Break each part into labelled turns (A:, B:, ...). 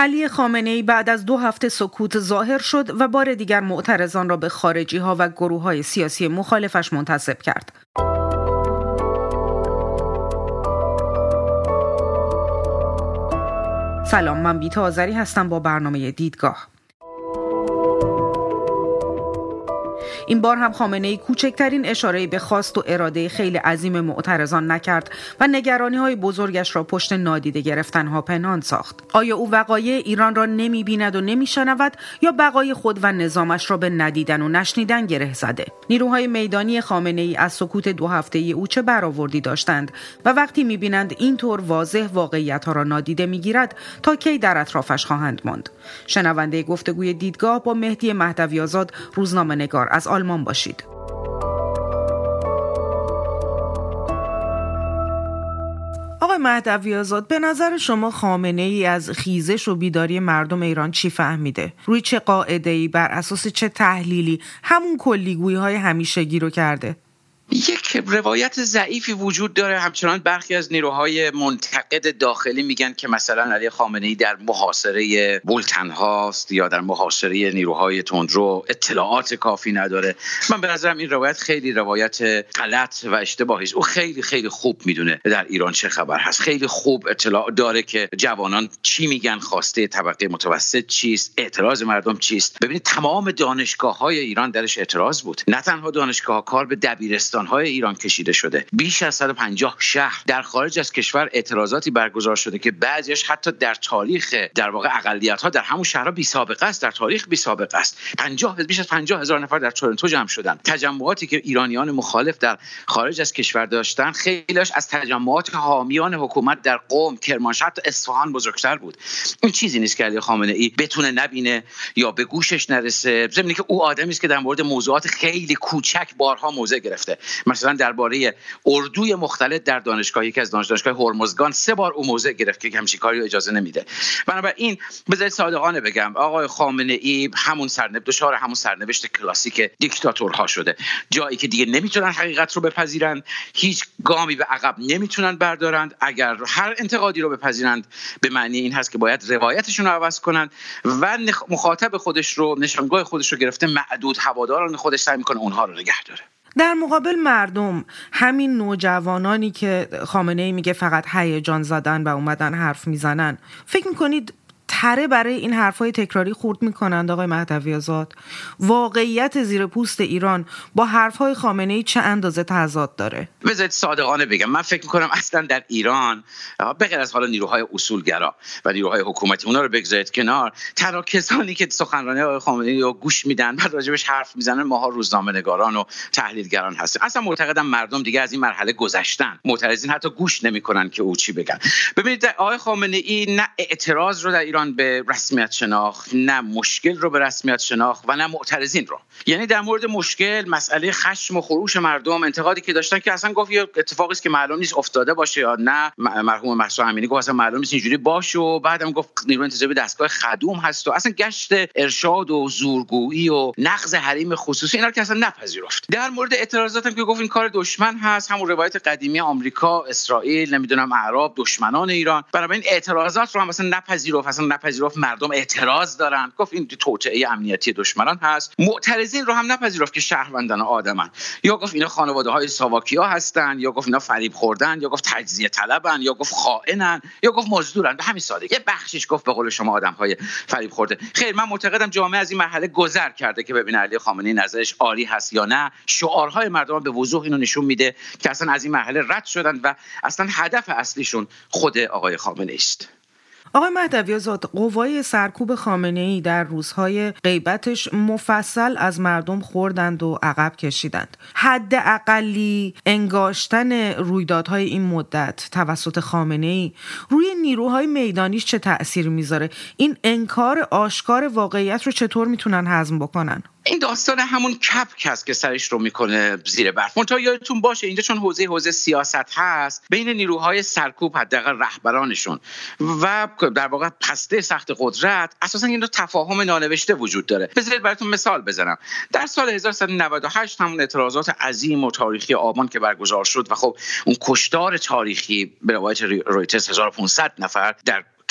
A: علی خامنه‌ای بعد از 2 هفته سکوت ظاهر شد و بار دیگر معترضان را به خارجی‌ها و گروه‌های سیاسی مخالفش منتسب کرد. سلام، من بیتا آذری هستم با برنامه دیدگاه. این بار هم خامنه‌ای کوچکترین اشاره‌ای به خواست و اراده خیلی عظیم معترضان نکرد و نگرانی‌های بزرگش را پشت نادیده گرفتن‌ها پنهان ساخت. آیا او وقایع ایران را نمی‌بیند و نمی‌شنود یا بقای خود و نظامش را به ندیدن و نشنیدن گره زده؟ نیروهای میدانی خامنه‌ای از سکوت 2 هفته‌ای او چه برآوردی داشتند و وقتی می‌بینند اینطور واضح واقعیت‌ها را نادیده می‌گیرد تا کی در اطرافش خواهند ماند؟ شنونده گفتگوی دیدگاه با مهدی مهدوی‌آزاد، روزنامه‌نگار از آلمان باشید. آقای مهدوی‌آزاد، به نظر شما خامنه‌ای از خیزش و بیداری مردم ایران چی فهمیده؟ روی چه قاعده‌ای، بر اساس چه تحلیلی همون کلیگویی‌های همیشگی رو کرده؟
B: یک روایت ضعیفی وجود داره. همچنان برخی از نیروهای منتقد داخلی میگن که مثلا علی خامنه‌ای در محاصره بولتن هاست یا در محاصره نیروهای تندرو، اطلاعات کافی نداره. من به نظرم این روایت خیلی روایت غلط و اشتباهی است. او خیلی خیلی خوب میدونه در ایران چه خبر هست، خیلی خوب اطلاع داره که جوانان چی میگن، خواسته طبقه متوسط چیست، اعتراض مردم چیست. ببینید تمام دانشگاه‌های ایران درش اعتراض بود. نه تنها دانشگاه‌ها، کار به دبیرستان‌های ایران کشیده شده. بیش از 150 شهر در خارج از کشور اعتراضاتی برگزار شده که بعضیش حتی در تاریخ در واقع اقلیت‌ها در همون شهرها بی سابقه است، در تاریخ بی سابقه است. بیش از 50,000 نفر در تورنتو جمع شدن. تجمعاتی که ایرانیان مخالف در خارج از کشور داشتن خیلیش از تجمعات حامیان حکومت در قم، کرمانشاه، حتی اصفهان بزرگتر بود. این چیزی نیست که علی خامنه‌ای بتونه نبینه یا به گوشش نرسه. ضمن که او آدمی است که در مورد موضوعات خیلی کوچک بارها موضع گرفته. مثلا درباره اردوی مختلط در دانشگاه، یکی از دانشگاه هرمزگان 3 بار او موضع گرفت که همچین کاری رو اجازه نمیده. بنابراین بذارید صادقانه بگم، آقای خامنه‌ای همون سرنوشت کلاسیک دیکتاتورها شده. جایی که دیگه نمیتونن حقیقت رو بپذیرن، هیچ گامی به عقب نمیتونن بردارند. اگر هر انتقادی رو بپذیرند به معنی این هست که باید روایتشون رو عوض کنن و مخاطب خودش رو، نشانگاه خودش رو گرفته معدود هواداران خودش سعی میکنه اونها رو نگه داره.
A: در مقابل مردم، همین نوجوانانی که خامنه‌ای میگه فقط هیجان زدن و اومدن حرف میزنن، فکر میکنید تره برای این حرفای تکراری خورد میکنند؟ آقای مهدوی‌آزاد، واقعیت زیر پوست ایران با حرفای خامنه‌ای چه اندازه تضاد داره؟
B: بذارید صادقانه بگم، من فکر میکنم اصلا در ایران به غیر از حالا نیروهای اصولگرا و نیروهای حکومتی، اونا رو بگذارید کنار، تنها کسانی که سخنرانی آقای خامنه‌ای رو گوش میدن و راجبش حرف میزنن ماها روزنامه‌نگاران و تحلیلگران هستیم. اصلا معتقدم مردم دیگه از این مرحله گذشتن. معترضین حتی گوش نمیکنن که او چی بگن. ببینید آقای خامنه‌ای نه اعتراض رو در ایران به رسمیت شناخت، نه مشکل رو به رسمیت شناخت و نه معترضین رو. یعنی در مورد مشکل، مسئله خشم و خروش مردم، انتقادی که داشتن که اصلا گفت یه اتفاقی است که معلوم نیست افتاده باشه یا نه. مرحوم مهسا امینی گفت اصلا معلوم نیست اینجوری باشه و بعدم گفت نیروی انتظامی دستگاه خدوم هست و اصلا گشت ارشاد و زورگویی و نقض حریم خصوصی اینا رو که اصلا نپذیرفت. در مورد اعتراضات هم که گفت این کار دشمن هست، همون روایت قدیمی آمریکا، اسرائیل، نمیدونم اعراب دشمنان ایران. بنابراین اعتراضات رو هم اصلا نپذیرفت. مردم اعتراض دارن، گفت این توطئه امنیتی دشمنان هست. معترضین رو هم نپذیرفت که شهروندان آدمن، یا گفت اینا خانواده‌های ساواکیا هستن، یا گفت اینا فریب خوردن، یا گفت تجزیه طلبن، یا گفت خائنن، یا گفت مزدورن. به همین سادگی. یه بخشش گفت به قول شما آدم‌های فریب خورده. خیر، من معتقدم جامعه از این مرحله گذر کرده که ببینه علی خامنه‌ای نظرش عالی هست یا نه. شعارهای مردم به وضوح اینو نشون میده که اصلا از این مرحله رد شدن و اصلا هدف اصلیشون خود آقای خامنه‌ای است.
A: آقای مهدوی‌آزاد، قوای سرکوب خامنه‌ای در روزهای غیبتش مفصل از مردم خوردند و عقب کشیدند. حداقلی انگاشتن رویدادهای این مدت توسط خامنه‌ای روی نیروهای میدانیش چه تأثیری میذاره؟ این انکار آشکار واقعیت رو چطور میتونن هضم بکنن؟
B: این داستان همون کپک هست که سرش رو میکنه زیر برف. منتها یادتون باشه اینجا چون حوزه سیاست هست، بین نیروهای سرکوب حداقل رهبرانشون و در واقع پسته سخت قدرت اساسا این تفاهم نانوشته وجود داره. بذارید براتون مثال بزنم. در سال 1398 همون اعتراضات عظیم و تاریخی آبان که برگزار شد و خب اون کشتار تاریخی به روایت رویترز 1500 نفر در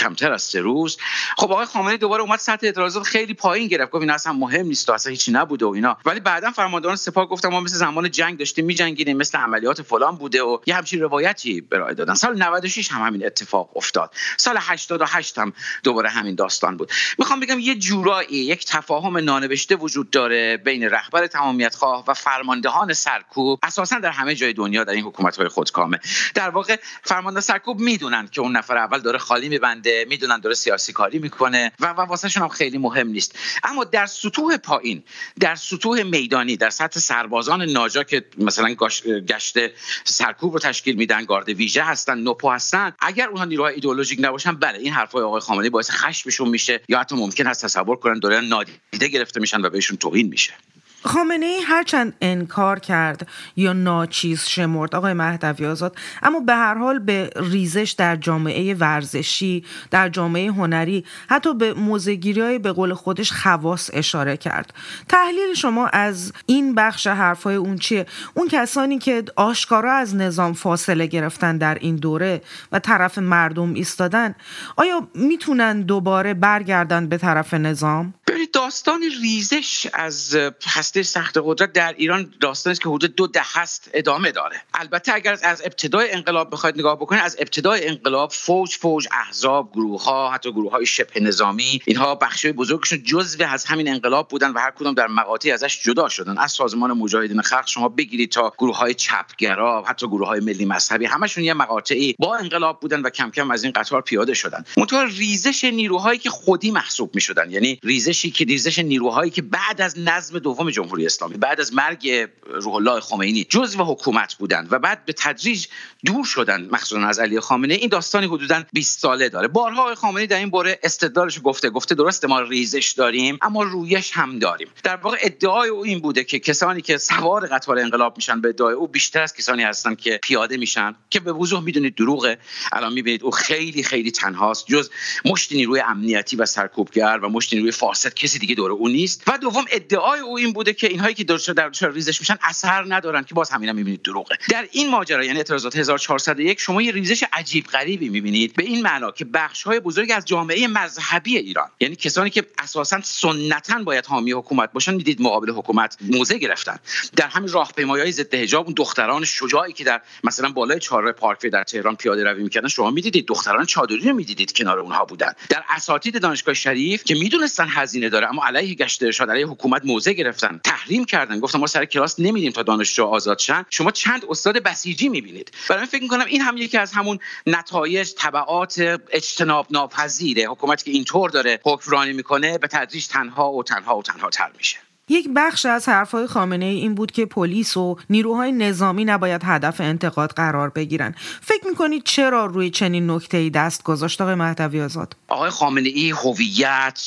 B: کمتر از 3 روز. خب آقای خامنه‌ای دوباره اومد سطح اعتراضات خیلی پایین گرفت، گفت این اصلا مهم نیست و اصلا هیچی نبوده و اینا. ولی بعداً فرماندهان سپاه گفتن ما مثل زمان جنگ داشتیم می‌جنگیدیم، مثل عملیات فلان بوده و یه همچین روایتی ارائه دادن. سال 96 هم همین اتفاق افتاد. سال 88 هم دوباره همین داستان بود. میخوام بگم یه جورایی یک تفاهم نانوشته وجود داره بین رهبر تمامیت‌خواه و فرماندهان سرکوب، اساساً در همه جای دنیا در این حکومت‌های خودکامه. در واقع فرمانده سرکوب میدونن که اون نفر اول داره خالی میبنده، میدونن داره سیاسی کاری میکنه و واسهشون هم خیلی مهم نیست. اما در سطوح پایین، در سطوح میدانی، در سطح سربازان ناجا که مثلا گشت سرکوب رو تشکیل میدن، گارد ویژه هستن، نوپو هستن، اگر اونها نیروهای ایدئولوژیک نباشن، بله این حرفای آقای خامنه‌ای باعث خشمشون میشه یا حتی ممکن هست تصور کنن دارن نادیده گرفته میشن و بهشون توهین میشه.
A: خامنه‌ای هرچند انکار کرد یا ناچیز شمرد آقای مهدوی آزاد، اما به هر حال به ریزش در جامعه ورزشی، در جامعه هنری، حتی به موزه‌گیری‌های به قول خودش خواص اشاره کرد. تحلیل شما از این بخش حرفای اون چیه؟ اون کسانی که آشکارا از نظام فاصله گرفتن در این دوره و طرف مردم ایستادن، آیا میتونن دوباره برگردن به طرف نظام؟
B: داستان ریزش از هسته سخت قدرت در ایران داستانی است که حدود 2 دهه است ادامه داره. البته اگر از ابتدای انقلاب بخواید نگاه بکنید، از ابتدای انقلاب فوج احزاب، گروه‌ها، حتی گروه‌های شبه نظامی، اینها بخشای بزرگشون جزو از همین انقلاب بودن و هر کدوم در مقاطعی ازش جدا شدن. از سازمان مجاهدین خلق شما بگیرید تا گروه‌های چپگرا، حتی گروه‌های ملی مذهبی، همشون یه مقاطعی با انقلاب بودن و کم کم از این قطار پیاده شدن. منتها ریزش نیروهایی که خودی محسوب می‌شدن، یعنی ریزش نیروهایی که بعد از نظم دوم جمهوری اسلامی، بعد از مرگ روح الله خمینی جزو حکومت بودند و بعد به تدریج دور شدن، مخصوصا از علی خامنه‌ای، این داستانی حدوداً 20 ساله داره. بارها آقای خامنه‌ای در این باره استدلالش گفته درسته ما ریزش داریم اما رویش هم داریم. در واقع ادعای او این بوده که کسانی که سوار قطار انقلاب میشن، به ادعای او بیشتر از کسانی هستن که پیاده میشن، که به وضوح میدونید دروغه. الان میبینید او خیلی خیلی تنهاست، جز مشت نیروی امنیتی و سرکوبگر و مشت نیروی فاسد کسی دیگه دور او نیست. و دوم ادعای او این بوده که اینهایی که در ریزش میشن اثر ندارن، که باز همینا میبینید دروغه. در این ماجرا یعنی اعتراضات 1401 شما یه ریزش عجیب غریبی میبینید، به این معنا که بخش‌های بزرگی از جامعه مذهبی ایران، یعنی کسانی که اساساً سنتاً باید حامی حکومت باشن، دیدید مقابل حکومت موضع گرفتن. در همین راهپیمایی‌های ضد حجاب، اون دختران شجاعی که در مثلا بالای چهارراه پارکوی در تهران پیاده روی می‌کردن، شما می‌دیدید دختران چادری رو می‌دیدید کنار اونها بودن. در اساتید دانشگاه شریف که می‌دونستن هزینه داره اما علیه گشت ارشاد، علیه حکومت موضع گرفتن، تحریم کردن، گفتن ما سر کلاس نمی‌ریم تا دانشجو آزاد شن. شما چند استاد بسیجی می‌بینید. برای من فکر می‌کنم این هم یکی از همون نتایج، تبعات اجتناب ناپذیر حکومتی که اینطور داره حکمرانی می‌کنه، به تدریج تنها تر میشه.
A: یک بخش از حرفهای خامنه‌ای این بود که پلیس و نیروهای نظامی نباید هدف انتقاد قرار بگیرن. فکر می‌کنید چرا روی چنین نکته‌ای دست گذاشت آقای مهدوی آزاد؟
B: آقای خامنه‌ای هویت،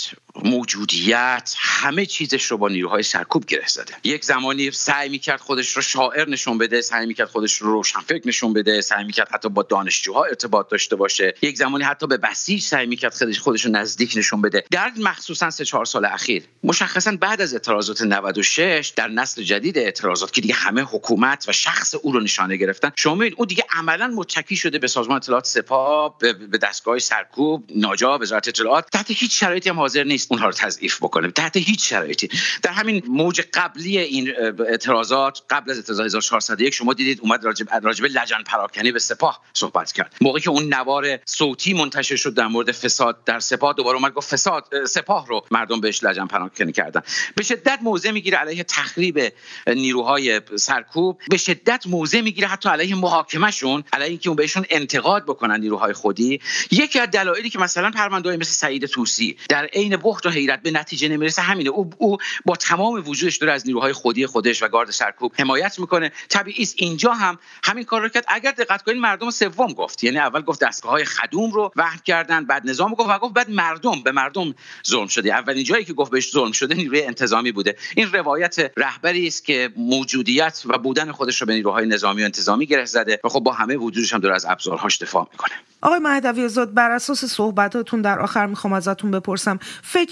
B: موجودیت، همه چیزش رو با نیروهای سرکوب گره زده. یک زمانی سعی می‌کرد خودش رو شاعر نشون بده، سعی می‌کرد خودش رو روشنفکر نشون بده، سعی می‌کرد حتی با دانشجوها ارتباط داشته باشه. یک زمانی حتی به بسیج سعی می‌کرد خودش رو نزدیک نشون بده. در مخصوصا 3-4 سال اخیر، مشخصاً بعد از اعتراضات 96 در نسل جدید اعتراضات که دیگه همه حکومت و شخص او رو نشانه گرفتن، شما می‌بینید اون دیگه عملاً متکی شده به سازمان اطلاعات سپاه، به دستگاه سرکوب، ناجا، وزارت اطلاعات. تحت هیچ شرایطی هم حاضر نیست اونها رو تضعیف بکنه، تحت هیچ شرایطی. در همین موج قبلی این اعتراضات، قبل از اعتراضات 1401 شما دیدید اومد راجب لجن پراکنی به سپاه صحبت کرد. موقعی که اون نوار صوتی منتشر شد در مورد فساد در سپاه، دوباره اومد گفت فساد سپاه رو مردم بهش لجن پراکنی کردن. به شدت موضع میگیره علیه تخریب نیروهای سرکوب، به شدت موضع میگیره حتی علیه محاکمه‌شون، علیه اینکه اون بهشون انتقاد بکنن نیروهای خودی. یکی از دلایلی که مثلا پرونده‌ای مثل سعید طوسی در عین بحت و حیرت به نتیجه نمیرسه همینه. او با تمام وجودش داره از نیروهای خودی خودش و گارد سرکوب حمایت میکنه. طبیعی است اینجا هم همین کار رو کرد. اگر دقت کنید مردم سوم گفت، یعنی اول گفت دستگاه‌های خدوم رو وحی کردن، بعد نظام گفت و گفت بعد به مردم ظلم شده. اولین جایی که گفت بهش ظلم شده نیروی انتظامی بوده. این روایت رهبری است که موجودیت و بودن خودش رو به نیروهای نظامی و انتظامی گره زده و خب با همه وجودش هم داره از ابزارهاش دفاع میکنه.
A: آقای مهدوی آزاد، بر اساس صحبتاتون در آخر میخوام ازتون بپرسم، فکر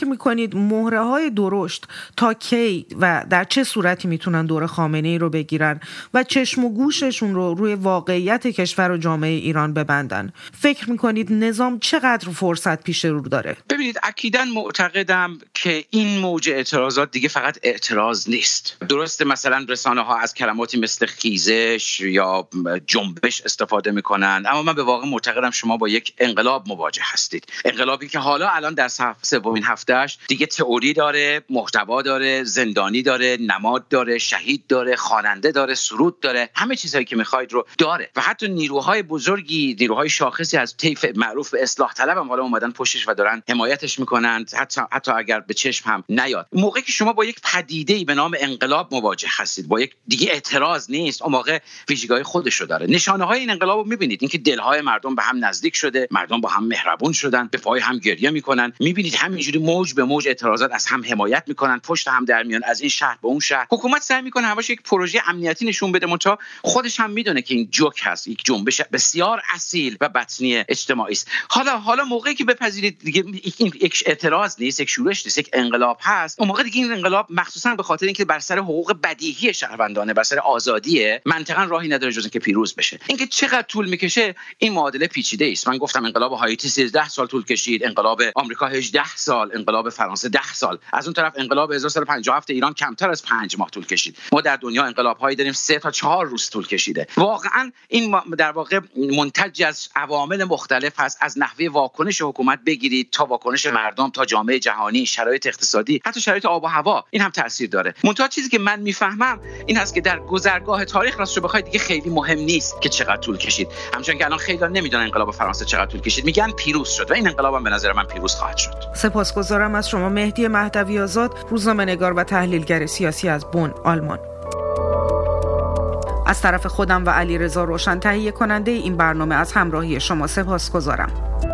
A: فکر میکنید مهره‌های درشت تا کی و در چه صورتی میتونن دور خامنه‌ای رو بگیرن و چشم و گوششون رو روی واقعیت کشور و جامعه ایران ببندن؟ فکر میکنید نظام چقدر فرصت پیش رو داره؟
B: ببینید، اکیداً معتقدم که این موج اعتراضات دیگه فقط اعتراض نیست. درسته مثلا رسانه‌ها از کلماتی مثل خیزش یا جنبش استفاده میکنن، اما من به واقع معتقدم شما با یک انقلاب مواجه هستید. انقلابی که حالا الان در سومین هفتهش دیگه تئوری داره، محتوا داره، زندانی داره، نماد داره، شهید داره، خواننده داره، سرود داره، همه چیزهایی که میخواید رو داره و حتی نیروهای بزرگی، نیروهای شاخصی از طیف معروف به اصلاح طلب هم حالا اومدن پشتش و دارن حمایتش میکنن، حتی اگر به چشم هم نیاد. موقعی که شما با یک پدیده‌ای به نام انقلاب مواجه هستید، با یک دیگه اعتراض نیست، اون موقع ویژگی‌های خودش رو داره. نشانه‌های این انقلاب رو می‌بینید، اینکه دل‌های مردم به هم نزدیک شده، مردم با هم مهربون شدن، به پای هم گریه میکنن. می‌بینید همینجوری موج به موج اعتراضات از هم حمایت میکنن، پشت هم در میان، از این شهر به اون شهر. حکومت سعی میکنه همش یک پروژه امنیتی نشون بده، منتها خودش هم میدونه که این جوک هست، یک جنبش بسیار اصیل و بطنی اجتماعی است. حالا موقعی که بپذیرید دیگه این یک اعتراض نیست، یک شورش نیست، یک انقلاب هست، اون موقع دیگه این انقلاب مخصوصا به خاطر اینکه بر سر حقوق بدیهی شهروندانه، بر سر آزادیه، منطقاً راهی نداره جز اینکه پیروز بشه. اینکه چقدر طول میکشه، این معادله پیچیده است. من گفتم انقلاب هایتی 13 سال طول کشید، انقلاب آمریکا 18 سال، انقلاب فرانسه 10 سال، از اون طرف انقلاب 1357 ایران کمتر از 5 ماه طول کشید. ما در دنیا انقلاب‌هایی داریم 3 تا 4 روز طول کشیده. واقعاً این در واقع منتج از عوامل مختلف هست، از نحوه واکنش حکومت بگیرید تا واکنش مردم، تا جامعه جهانی، شرایط اقتصادی، حتی شرایط آب و هوا، این هم تاثیر داره. منتها چیزی که من میفهمم این هست که در گذرگاه تاریخ راستش بخواید دیگه خیلی مهم نیست که چقدر طول کشید. همچنان که الان خیلی‌ها نمیدونن انقلاب فرانسه چقدر طول کشید، میگن پیروز شد و این انقلاب هم به نظر من پیروز خواهد شد.
A: سپاسگزارم از شما مهدی مهدوی آزاد، روزنامه‌نگار و تحلیلگر سیاسی از بن، آلمان. از طرف خودم و علیرضا روشن تهیه کننده این برنامه از همراهی شما سپاسگزارم.